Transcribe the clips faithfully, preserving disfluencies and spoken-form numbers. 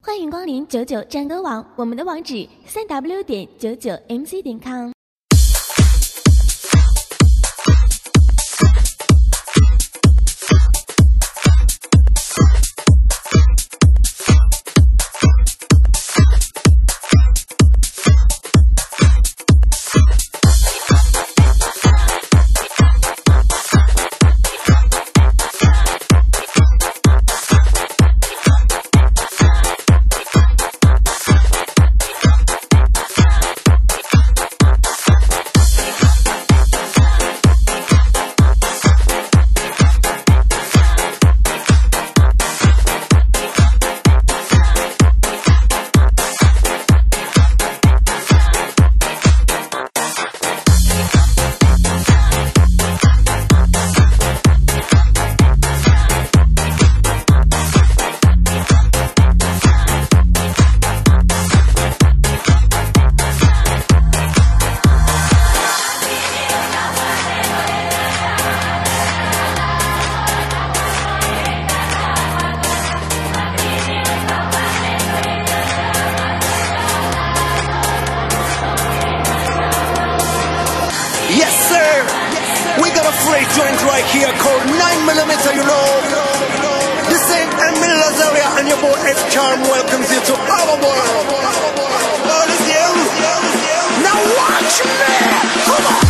欢迎光临九九战歌网，我们的网址三 w 点九九 m c 点 com。 Joint right here called nine millimeter, you know. This ain't Emil Lazaria and your boy F Charm welcomes you to our world. All is you. Now watch me. Come on.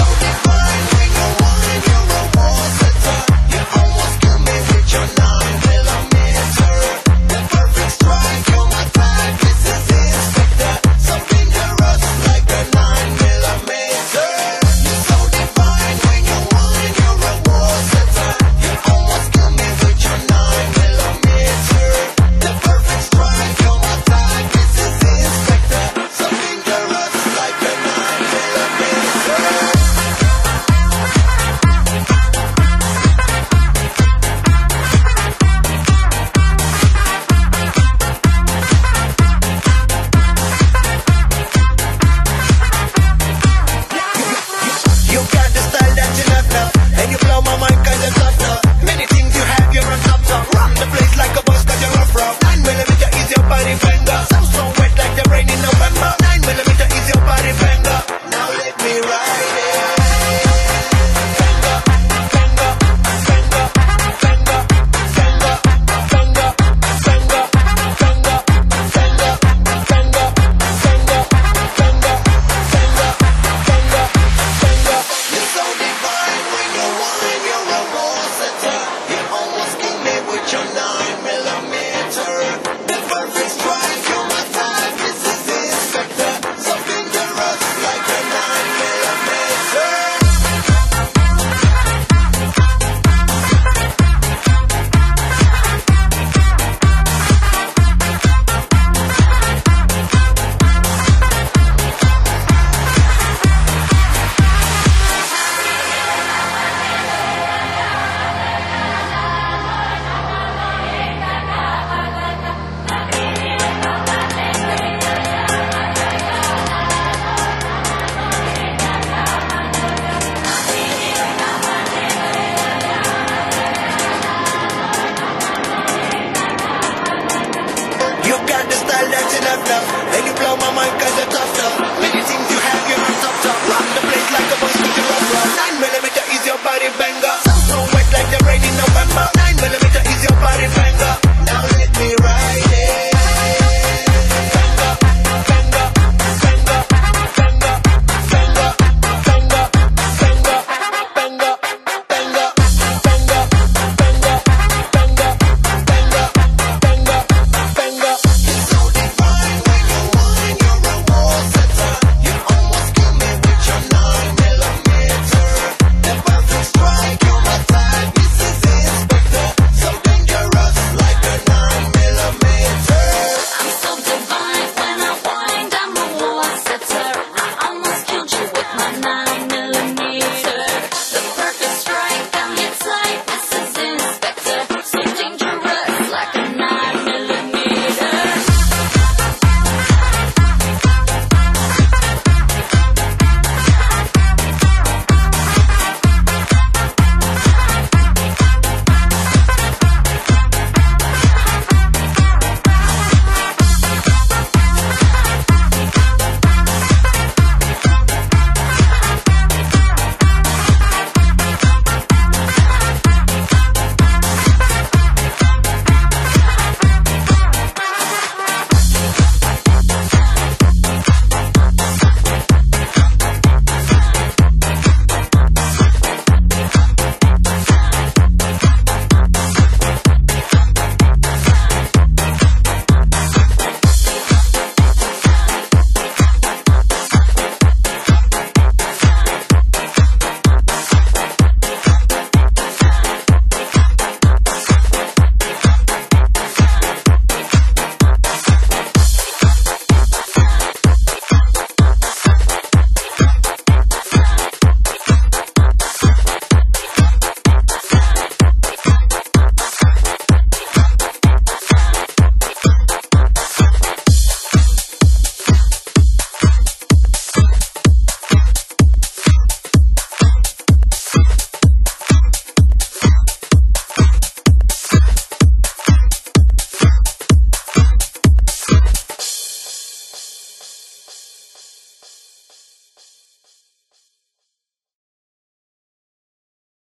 And you blow my mind cause you're tough stuff. Many things you have, you're on top top. Rock the place like a boss with your rough rough. Nine millimeter is your body banger. So so wet like the rain in November. Nine millimeter is your body banger.